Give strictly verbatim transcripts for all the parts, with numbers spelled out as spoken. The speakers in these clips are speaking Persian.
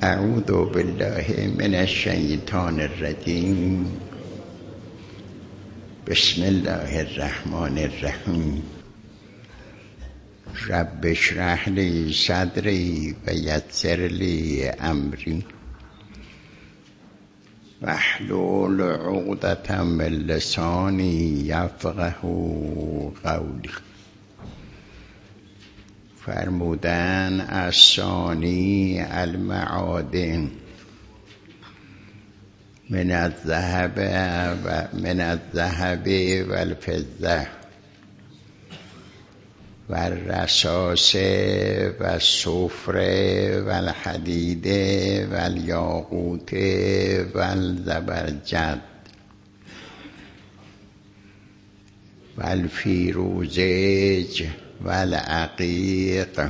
اعوذ بالله من الشیطان الرجیم. بسم الله الرحمن الرحیم. رب اشرح لی صدری و یسر لی امری واحلل عقدة من لسانی یفقهوا قولی. فرمودن الثانی المعادن من الذهب و من الذهب والفضه والرصاص والصفر والحديد والياقوت والزبرجد والفیروزج والعقیق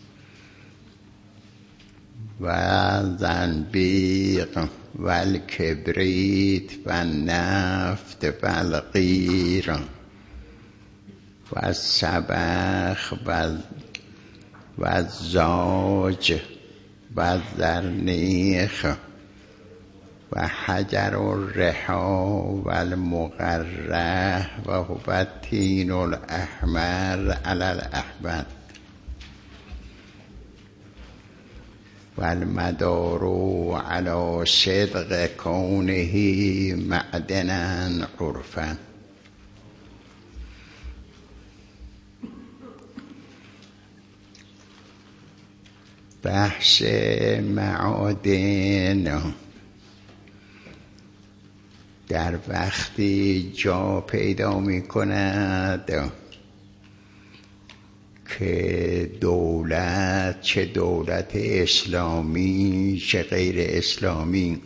والزنبیق والکبریت والنفط والقیر والسبخ والزاج والزرنیخ و حجر الرحا والمقره و هو الطین الاحمر علی الاحمر والمدار علی صدق کونه معدنا عرفا. بحث معادن در وقتی جا پیدا می کند که دولت، چه دولت اسلامی چه غیر اسلامی،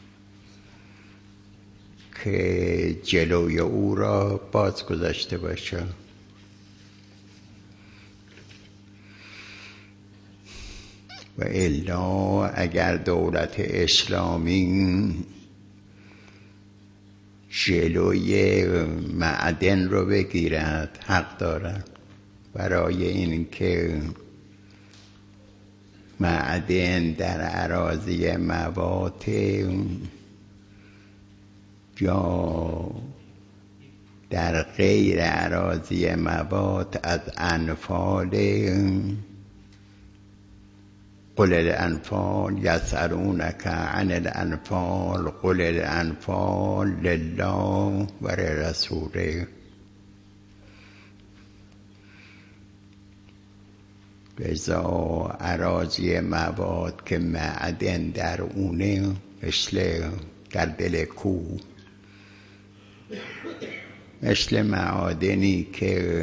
که جلوی او را باز گذاشته باشه. و الا اگر دولت اسلامی جلوی معدن رو بگیرد، حق دارد برای اینکه معدن در اراضی موات یا در غیر اراضی موات از انفال، قل الانفال یسألونک عن الانفال قل الانفال لله و لرسوله. لذا اراضی مواد که معدن در اونه، مثل در دل کوه، مثل معادنی که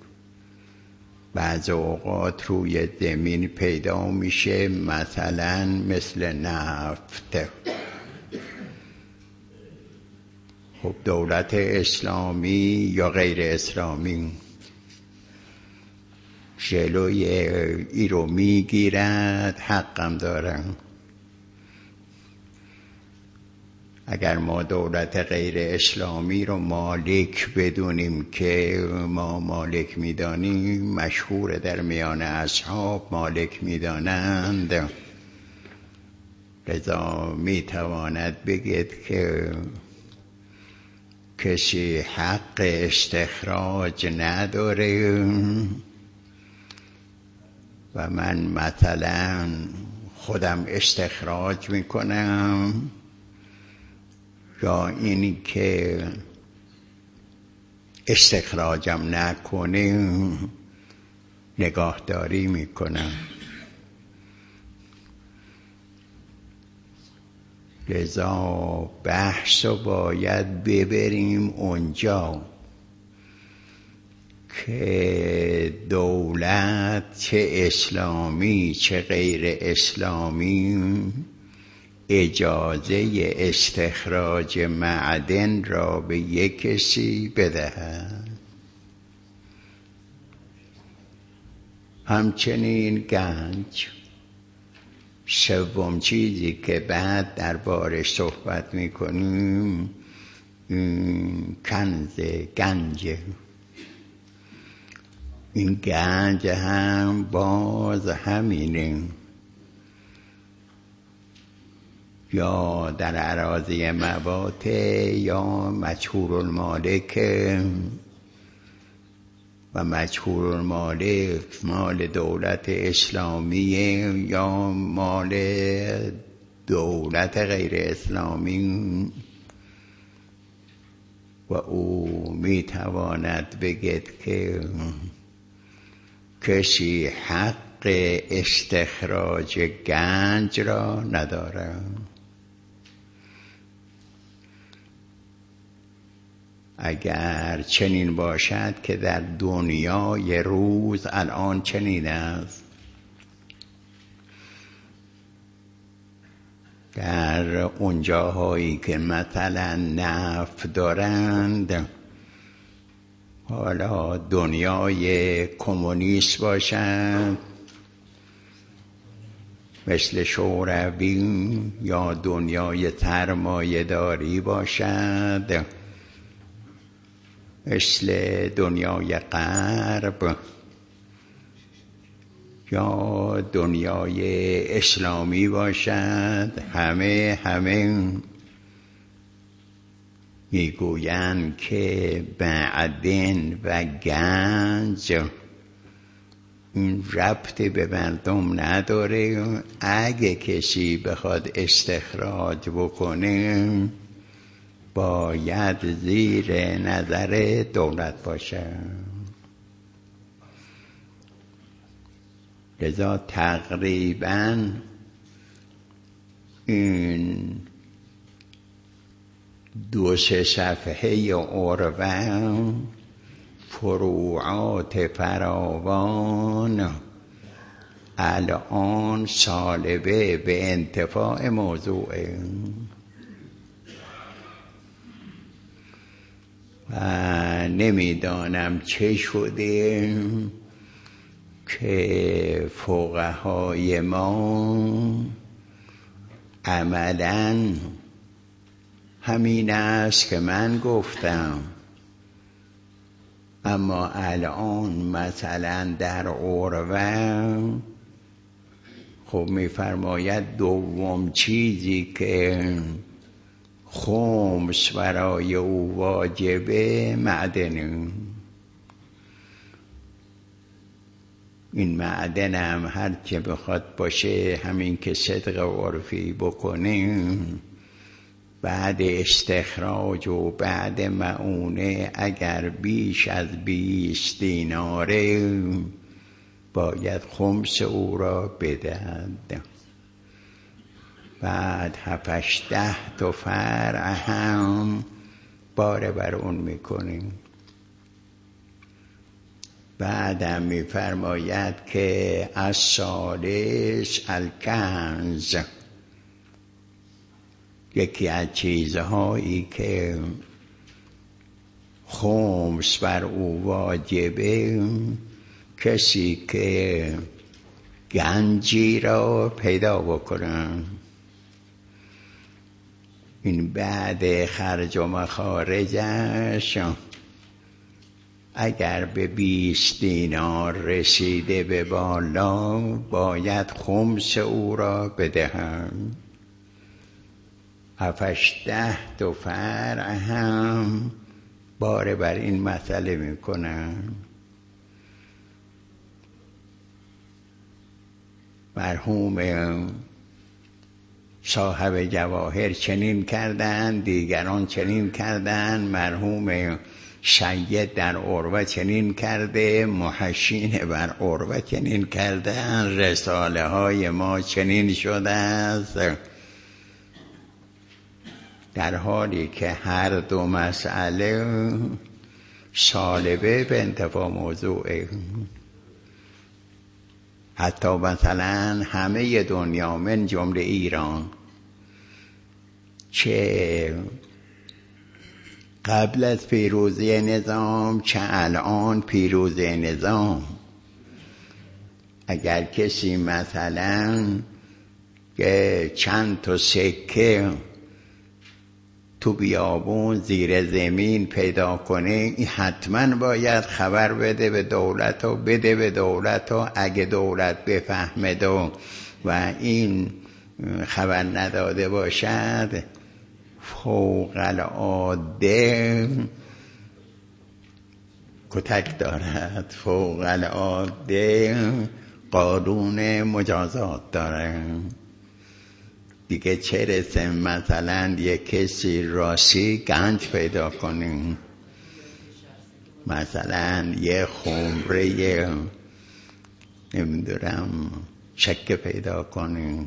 بعض اوقات روی زمین پیدا میشه، مثلا مثل نفت. خب دولت اسلامی یا غیر اسلامی جلوی ای رو میگیرد، حقم دارن. اگر ما دولت غیر اسلامی رو مالک بدونیم که ما مالک میدانیم، مشهور در میان اصحاب مالک میدانند، لذا میتواند بگید که کسی حق استخراج نداره و من مثلا خودم استخراج میکنم، یا اینی که استخراجم نکنه نگاهداری میکنم. لذا بحث رو باید ببریم اونجا که دولت چه اسلامی چه غیر اسلامی اجازه استخراج معدن را به یک کسی بدهد. همچنین گنج، سوم چیزی که بعد دربارش صحبت میکنیم، کنز، گنج. این گنج هم باز همینه، یا در اراضی مواطع یا مجهول المالک و مجهول المالک مال دولت اسلامی یا مال دولت غیر اسلامی و او میتواند بگید که کسی حق استخراج گنج را ندارد. اگر چنین باشد که در دنیای روز الان چنین است، در اونجاهایی که مثلا نفت دارند، حالا دنیای کمونیست باشد مثل شوروی یا دنیای سرمایه داری باشد مثل دنیای غرب یا دنیای اسلامی باشد، همه همه میگویند که معدن و گنج این ربطی به مردم نداره. اگه کسی بخواد استخراج بکنه باید زیر نظر دولت باشه. لذا تقریبا این دو سه صفحه عروه فروعات فراوان الان سالبه به انتفاع موضوعه و نمیدانم چه شده که فقهای ما عملاً همین است که من گفتم، اما الان مثلا در عروه خب میفرماید دوم چیزی که خمس برای او واجبه معدن. این معدن هم هر چه بخواد باشه همین که صدق عرفی بکنیم بعد استخراج و بعد معونه اگر بیش از بیست دیناره باید خمس او را بدهد. بعد هفتش ده تا فرع هم باره بر اون میکنیم. بعدم میفرماید که از سالس الکنز، یکی از چیزهایی که خمس بر او واجبه کسی که گنجی را پیدا بکنن. این بعد خرج و مخارجش اگر به بیست دینار رسیده به بالا باید خمس او را بدهم. هفتش ده دو فرع هم باره بر این مسئله میکنن. مرحوم صاحب جواهر چنین کردن، دیگران چنین کردن، مرحوم سید در عروه چنین کرده، محشین بر عروه چنین کردن، رساله های ما چنین شده است، در حالی که هر دو مسئله سالبه به انتفاع موضوعه. حتی مثلا همه دنیا من جمله ایران چه قبل از پیروزی نظام چه الان پیروزی نظام، اگر کسی مثلا که چند تا سکه تو بیابون زیر زمین پیدا کنه، این حتما باید خبر بده به دولت و بده به دولت و اگه دولت بفهمد و این خبر نداده باشد فوق العاده کتک دارد، فوق العاده قانون مجازات دارد. دیگه چه رسه مثلا یک کسی راستی گنج پیدا کنیم، مثلا یه خمره نمیدونم چکه پیدا کنیم.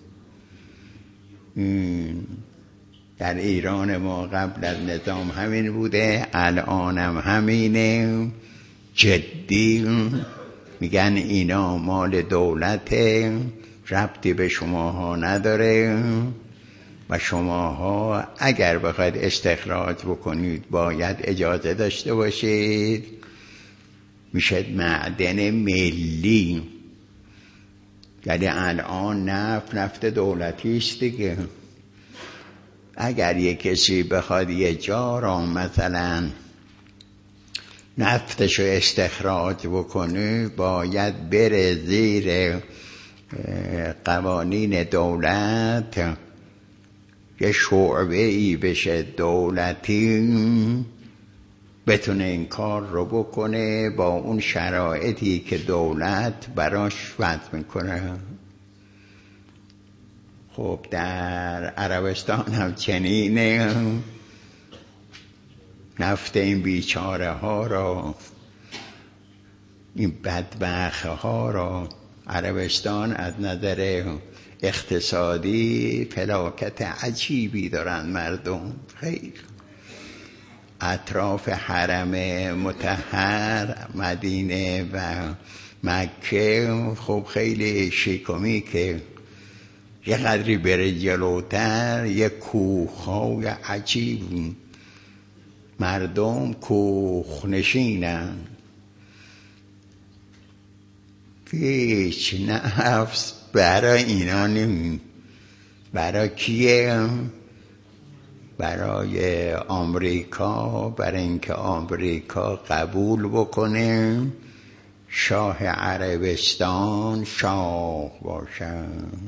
در ایران ما قبل از نظام همین بوده، الان هم همینه. جدی میگن اینا مال دولته، ربطی به شماها نداره و شماها اگر بخواید استخراج بکنید باید اجازه داشته باشید. میشه معدن ملی. یعنی الان نفت نفت دولتی است دیگه. اگر یک کسی بخواد یه جا را مثلا نفتشو استخراج بکنه باید بره زیر قوانین دولت، یه شعبه ای بشه دولتی بتونه این کار رو بکنه با اون شرایطی که دولت براش وضع میکنه. خب در عربستان هم چنینه. نفت این بیچاره ها را، این بدبخت ها را، عربستان از نظر اقتصادی فلاکت عجیبی دارن مردم. خیلی اطراف حرم مطهر مدینه و مکه خب خیلی شیکمی که یه قدری بره جلوتر یه کوخ‌های عجیب، مردم کوخ نشینن، هیچ نفس برای اینا نمی. برای کیه؟ برای آمریکا، برای اینکه آمریکا قبول بکنه شاه عربستان شاه باشه.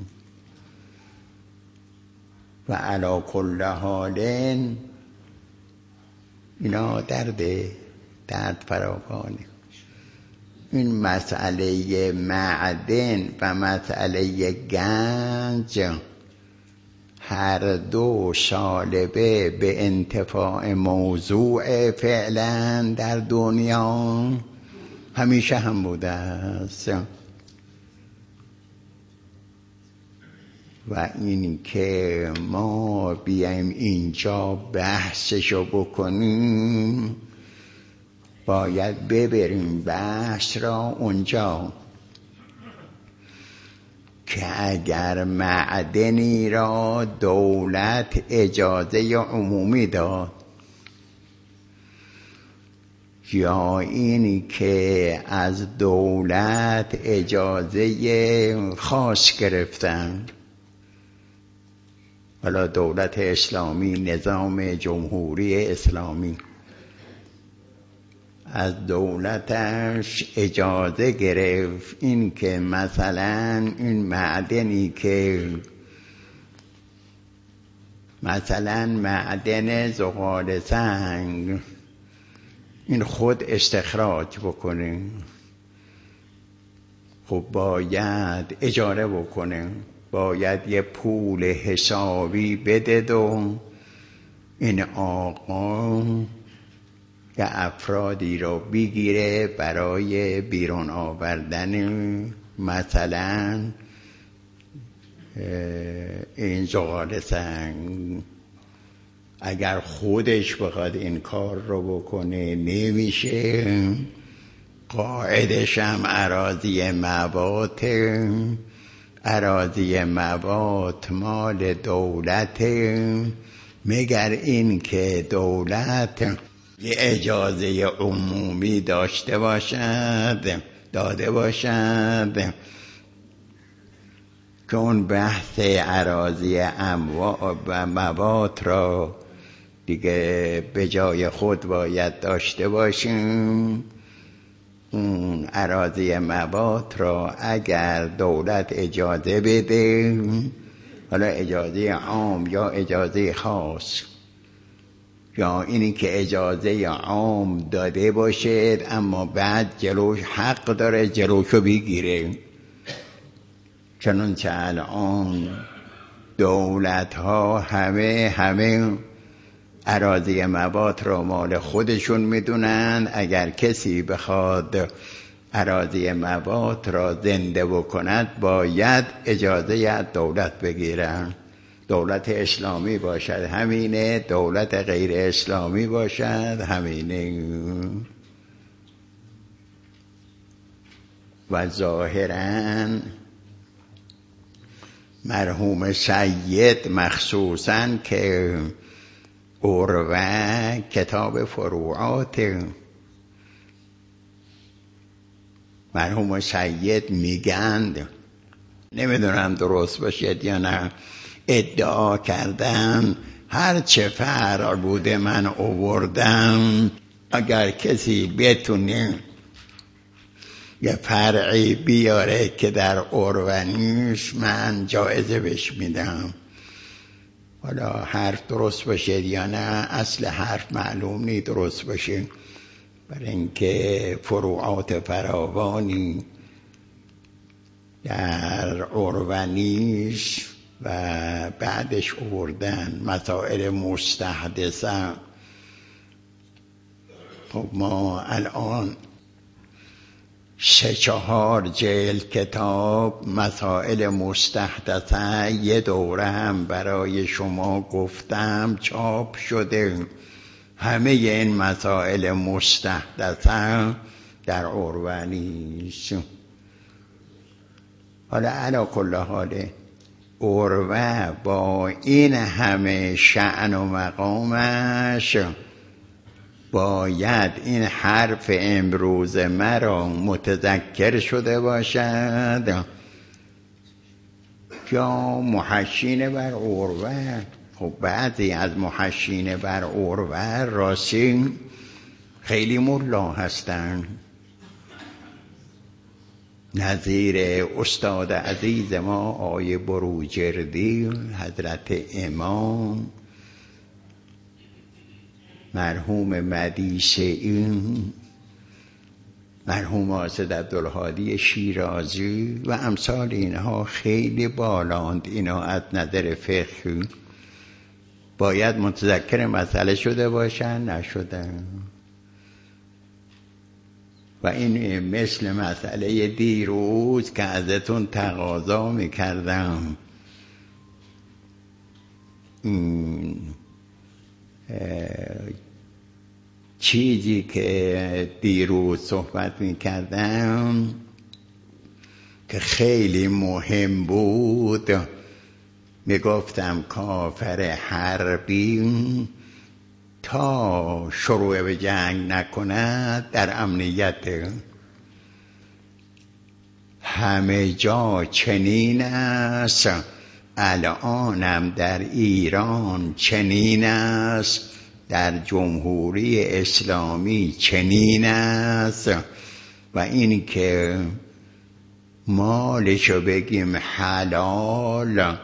و علی کل حال اینا درد درد فراوانه. این مسئله معدن و مسئله گنج هر دو شالبه به انتفاع موضوع فعلا در دنیا همیشه هم بوده است. و این که ما بیایم اینجا بحثشو بکنیم باید ببریم بحث را اونجا که اگر معدنی را دولت اجازه عمومی داد یا اینی که از دولت اجازه خاص گرفتن، حالا دولت اسلامی، نظام جمهوری اسلامی از دولتش اجازه گرفت این که مثلا این معدنی که مثلا معدن زغال سنگ این خود استخراج بکنه، خب باید اجاره بکنه، باید یه پول حسابی بده و این آقا یه افرادی رو بگیره برای بیرون آوردن مثلا این زغال سنگ. اگر خودش بخواد این کار رو بکنه نمیشه. قاعدش هم اراضی موات، اراضی موات مال دولت، مگر این که دولت یه اجازه عمومی داشته باشد، داده باشد که اون بحث اراضی اموات و موات را دیگه به جای خود باید داشته باشیم. اون اراضی موات را اگر دولت اجازه بده حالا اجازه عام یا اجازه خاص، یا اینی که اجازه عام داده باشد اما بعد جلوش حق داره جلوشو بگیره. چنانچه الان دولت ها همه همه اراضی موات را مال خودشون میدونن. اگر کسی بخواد اراضی موات را زنده بکند باید اجازه از دولت بگیرن. دولت اسلامی باشد همینه، دولت غیر اسلامی باشد همینه. و ظاهراً مرحوم سید مخصوصاً که اروه کتاب فروعات مرحوم سید میگند، نمیدونم درست باشد یا نه، ادعا کردن هر چه فرع بوده من آوردم، اگر کسی بتونه یه فرعی بیاره که در اروه نیست من جایزه بهش میدم. حالا حرف درست باشه یا نه، اصل حرف معلوم نی درست باشه، برای اینکه فروعات فراوانی در اروه نیست و بعدش آوردن مسائل مستحدثه. خب ما الان سه چهار جلد کتاب مسائل مستحدثه یه دوره هم برای شما گفتم چاپ شده. همه این مسائل مستحدثه در اروه نیست. حالا علی کل حال اروه با این همه شأن و مقامش باید این حرف امروز مرا متذکر شده باشد یا محشین بر اروه. خب بعضی از محشین بر اروه راستی خیلی ملا هستن، نظیر استاد عزیز ما آقای بروجردی، حضرت امام، مرحوم مدیسعی، مرحوم آصد عبدالهادی شیرازی و امثال اینها خیلی بالاند. اینا از نظر فقهی باید متذکر مسئله شده باشن، نشدن. و این مثل مسئله دیروز که ازتون تقاضا میکردم این چیزی که دیروز صحبت میکردم که خیلی مهم بود، میگفتم کافر حربی تا شروع به جنگ نکند در امنیت. همه جا چنین است، الانم در ایران چنین است، در جمهوری اسلامی چنین است. و این که مالشو بگیم حلال،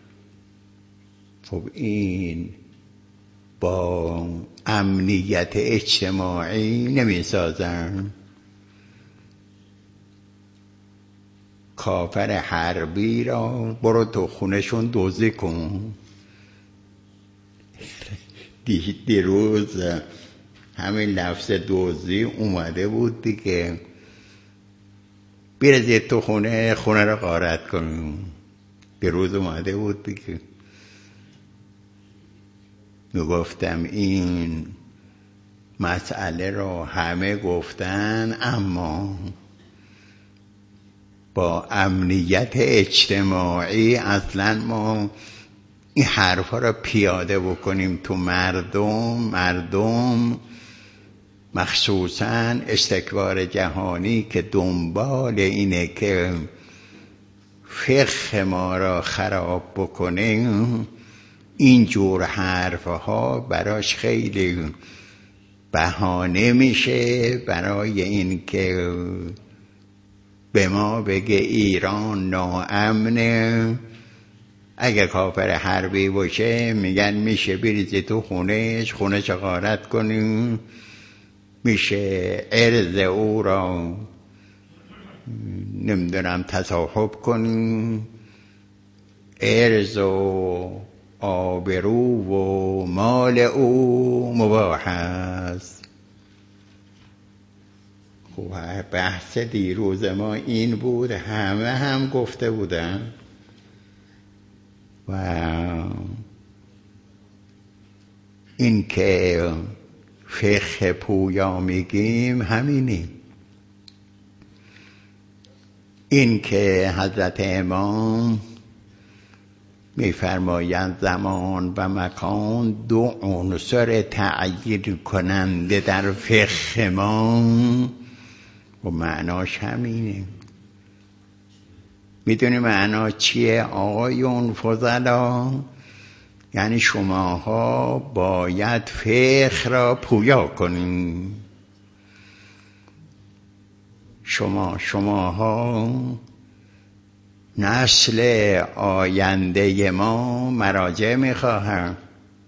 خب این با امنیت اجتماعی نمی سازن. کافر حربی را برو تو خونشون دزدی کن. دی دیروز همین لفظ دزدی اومده بود دیگه، بیرزید تو خونه، خونه را غارت کن. دیروز اومده بود دیگه. میگفتم این مسئله را همه گفتن، اما با امنیت اجتماعی اصلا ما این حرفا را پیاده بکنیم تو مردم. مردم مخصوصا استکبار جهانی که دنبال اینه که فقه ما را خراب بکنه، اینجور حرفها براش خیلی بهانه میشه برای این که به ما بگه ایران ناامنه اگه کافر حربی باشه میگن میشه بریزی تو خونش، خونش غارت کنیم، میشه عرض او را نمیدونم تصاحب کنیم، عرض و آبرو و مال او مباح است. خب بحث دیروز ما این بود، همه هم گفته بودن و این که فقه پویا میگیم همینی. این که حضرت امام میفرمایند زمان و مکان دو عنصر تعیین کننده در فقه ما و معناش همینه. میدونی معنا چیه آقایون فضلا؟ یعنی شماها باید فقه را پویا کنین. شما شماها نسل آینده ما مراجع میخواهم.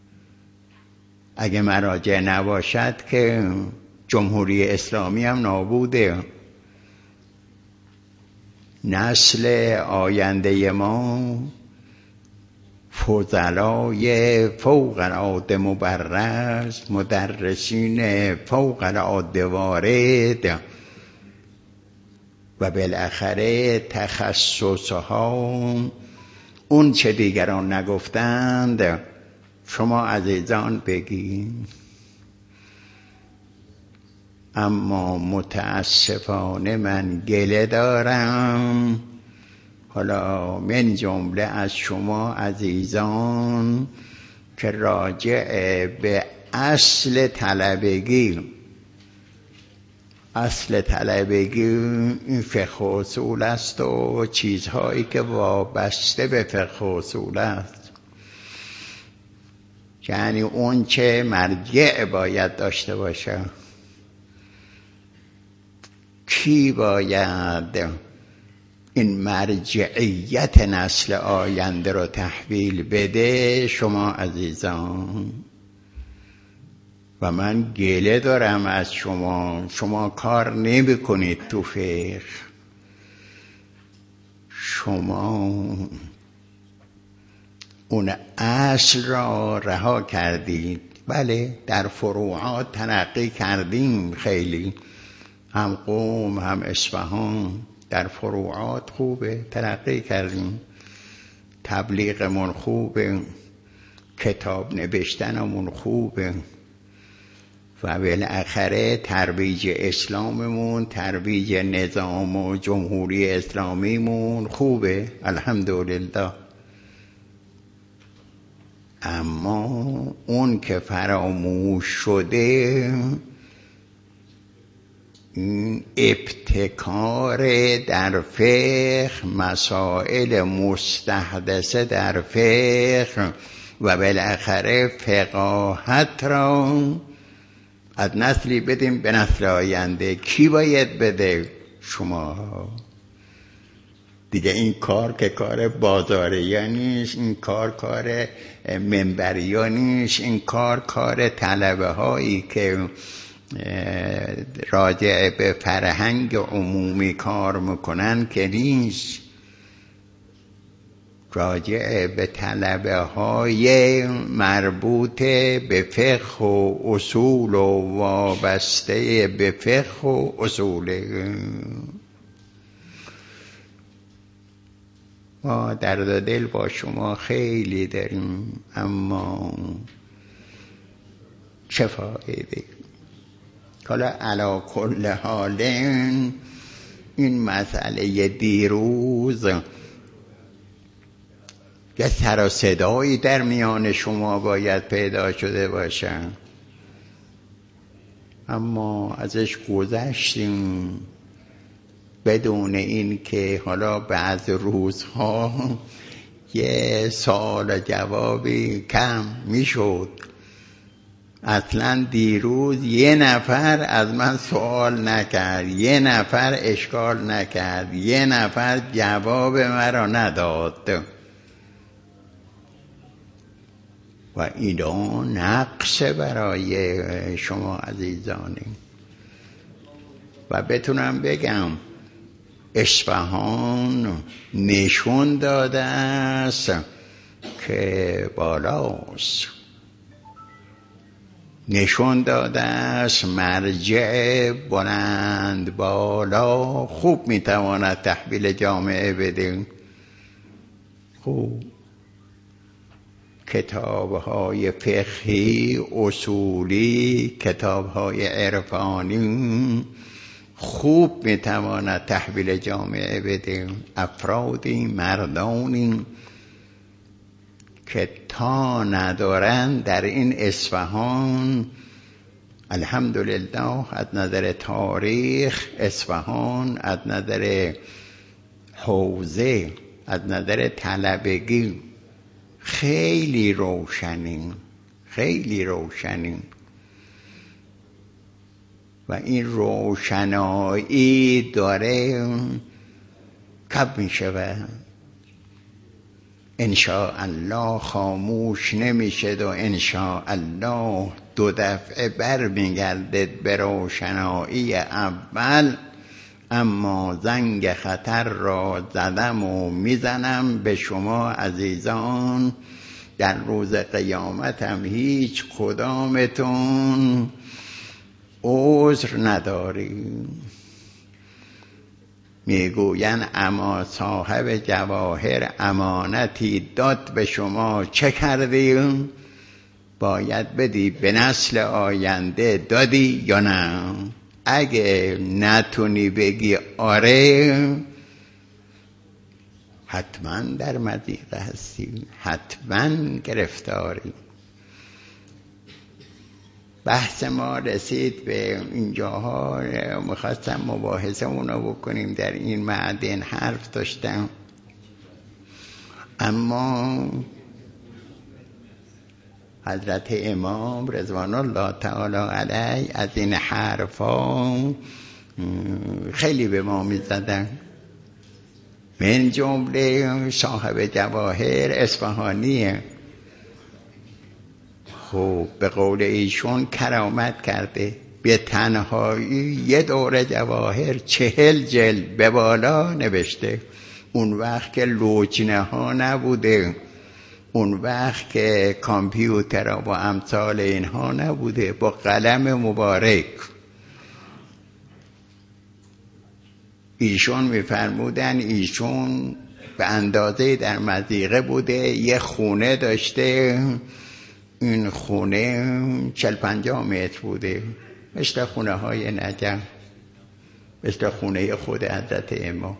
اگه مراجع نباشد که جمهوری اسلامی هم نابوده. نسل آینده ما فضلای فوق العاده مبرز، مدرسین فوق العاده وارد و بالاخره تخصصها اون چه دیگران نگفتند شما عزیزان بگین. اما متاسفانه من گله دارم، حالا من جمله از شما عزیزان که راجع به اصل طلبگی، اصل طلبگی این فقه اصول است و چیزهایی که وابسته به فقه اصول است، یعنی اون چه مرجع باید داشته باشه. کی باید این مرجعیت نسل آینده رو تحویل بده؟ شما عزیزان. و من گله دارم از شما، شما کار نمی کنید تو فقه، شما اون اصل را رها کردید. بله در فروعات ترقی کردیم خیلی، هم قم هم اصفهان در فروعات خوبه، ترقی کردیم، تبلیغمون خوبه، کتاب نوشتنمون خوبه و بالاخره ترویج اسلاممون، ترویج نظام و جمهوری اسلامیمون خوبه الحمدلله. اما اون که فراموش شده ابتکار در فقه، مسائل مستحدثه در فقه و بالاخره فقاهت را از نسلی بدیم به نسل آینده. کی باید بده؟ شما. دیگه این کار که کار بازاریان نیست، این کار کار منبریان نیست، این کار کار طلبه هایی که راجع به فرهنگ عمومی کار میکنن که نیست، راجع به طلبه های مربوط به فقه و اصول و وابسته به فقه و اصول. ما درد دل با شما خیلی داریم، اما چه فایده؟ حالا علی کل حال این مسئله دیروز یه سر و صدایی در میان شما باید پیدا شده باشن، اما ازش گذشتیم بدون این که حالا بعض روزها یه سوال و جوابی کم میشد. اصلا دیروز یه نفر از من سوال نکرد، یه نفر اشکال نکرد، یه نفر جواب مرا نداد. و اینا نقص برای شما عزیزانی. و بتونم بگم اصفهان نشون داده است که بالاست، نشون داده است مرجع بلند بالا خوب میتواند تحویل جامعه بده. خوب کتاب‌های فقهی اصولی، کتاب‌های عرفانی خوب میتواند تحویل جامعه بده. افرادی، مردانی که تا ندارن در این اصفهان، الحمدلله از نظر تاریخ اصفهان، از نظر حوزه، از نظر طلبگی خیلی روشنیم، خیلی روشنیم و این روشنایی داره کب می شود. انشاءالله خاموش نمیشد و انشاءالله دو دفعه بر میگردد به روشنایی اول. اما زنگ خطر را زدم و میزنم به شما عزیزان، در روز قیامت هم هیچ کدامتون عذر نداریم. میگوین اما صاحب جواهر امانتی داد به شما، چه کردیم؟ باید بدی به نسل آینده دادی یا نه؟ اگه نتونی بگی آره، حتما در مضیقه هستی، حتما گرفتاری. بحث ما رسید به اینجاها، میخواستم مباحثه اونو بکنیم، در این معدن حرف داشتم، اما حضرت امام رضوان الله تعالی علیه از این حرفا خیلی به ما میزدن. من جمله صاحب جواهر اصفهانیه. خب به قول ایشون کرامت کرده، به تنهایی یه دور جواهر چهل جلد به بالا نوشته. اون وقت که لوچنه ها نبوده، اون وقت که کامپیوتر و امثال اینها نبوده، با قلم مبارک. ایشون میفرمودن ایشون به اندازه در مضیقه بوده، یه خونه داشته، این خونه چل پنجاه متر بوده، مثل خونه های نجم، مثل خونه خود حضرت امام.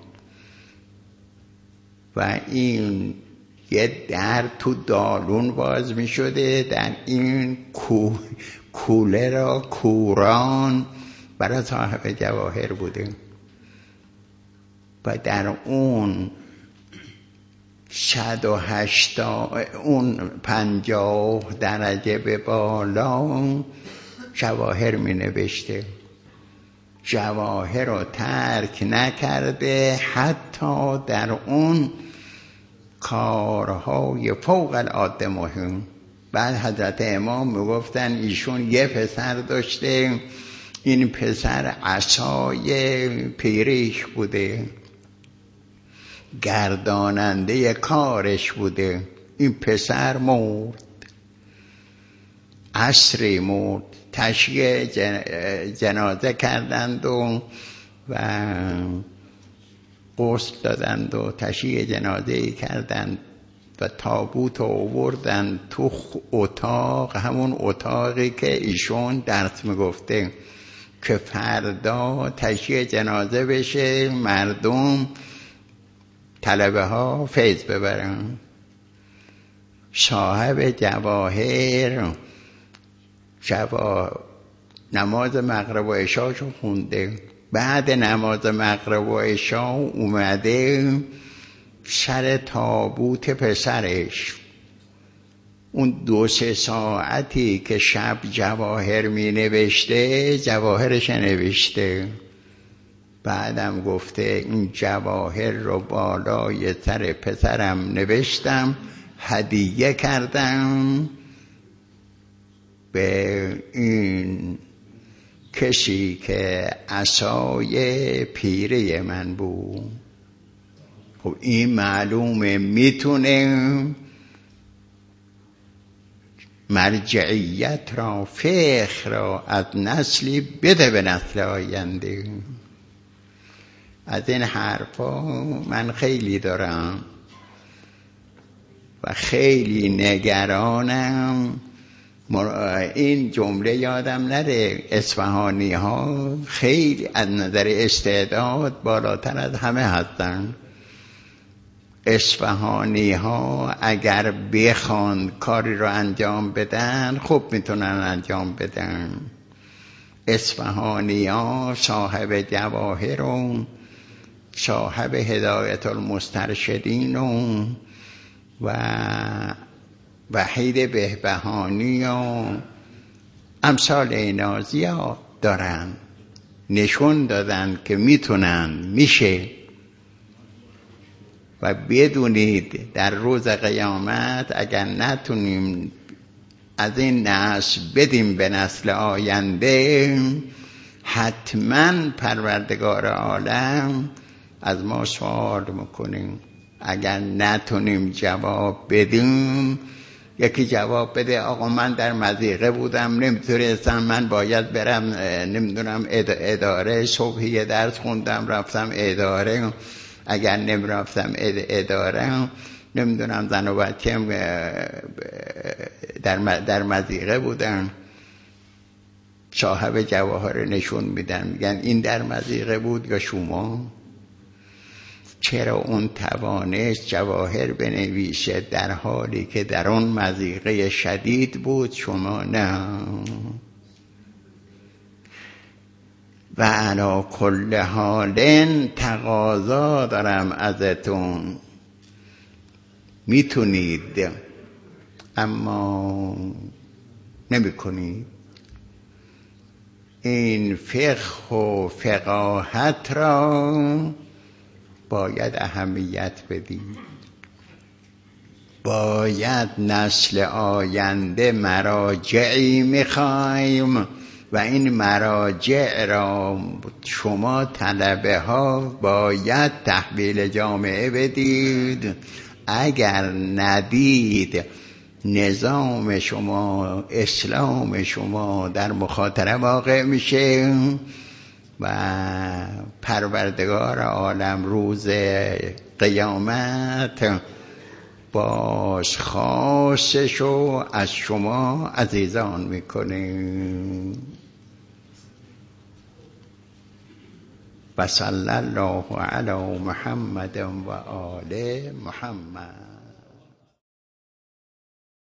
و این یه در تو دالون باز می شده، در این کو... کوله را کوران برای صاحب جواهر بوده و در اون صد و هشتاد اون پنجاه درجه به بالا جواهر می نوشته. جواهر رو ترک نکرده، حتی در اون کارهای فوق العاده مهم. بعد حضرت امام میگفتن ایشون یه پسر داشته، این پسر عصای پیریش بوده، گرداننده کارش بوده. این پسر مرد، عصری مرد، تشییع جنازه کردند و و غسل دادند و تشییع جنازه کردند و تابوت آوردند تو اتاق، همون اتاقی که ایشون درس میگفته که فردا تشییع جنازه بشه، مردم طلبه ها فیض ببرن. صاحب جواهر جوا... نماز مغرب و عشاشو خونده، بعد نماز مغرب و عشا اومده سر تابوت پسرش. اون دو سه ساعتی که شب جواهر می نوشته، جواهرش نوشته. بعدم گفته این جواهر رو بالای سر پسرم نوشتم، هدیه کردم به این کسی که عصای پیره من بود. خب این معلومه میتونه مرجعیت را، فقه را از نسلی بده به نسل آینده. از این حرفا من خیلی دارم و خیلی نگرانم. این جمله یادم نره، اصفهانی ها خیلی از نظر استعداد بالاتر از همه هستن. اصفهانی ها اگر بخوان کاری رو انجام بدن خوب میتونن انجام بدن. اصفهانی ها صاحب جواهر و صاحب هدایت المسترشدین و و وحید بهبهانی و امثال اینا زیاد دارن، نشون دادن که میتونن، میشه. و بدونید در روز قیامت اگر نتونیم از این نسل بدیم به نسل آینده، حتما پروردگار عالم از ما سوال میکنیم. اگر نتونیم جواب بدیم، یکی جواب بده آقا من در مضیقه بودم نمیتونستم، من باید برم نمیدونم اداره، صبحی درس خوندم رفتم اداره، اگر نمیرفتم اداره نمیدونم زن و بچه‌م در در مضیقه بودن. صاحب جواهر نشون میدن، میگن این در مضیقه بود یا شما؟ چرا اون توانست جواهر بنویشه در حالی که در اون مضیقه شدید بود، شما نه؟ و علی کل حال تقاضا دارم ازتون، میتونید اما نمیکنید. این فقه و فقاهت را باید اهمیت بدید. باید نسل آینده مراجعی میخوایم و این مراجع را شما طلبه ها باید تحویل جامعه بدید. اگر ندید نظام شما، اسلام شما در مخاطره واقع میشه و پروردگار عالم روز قیامت باز خواستشو از شما عزیزان میکنه. و صلی الله علی محمد و آل محمد.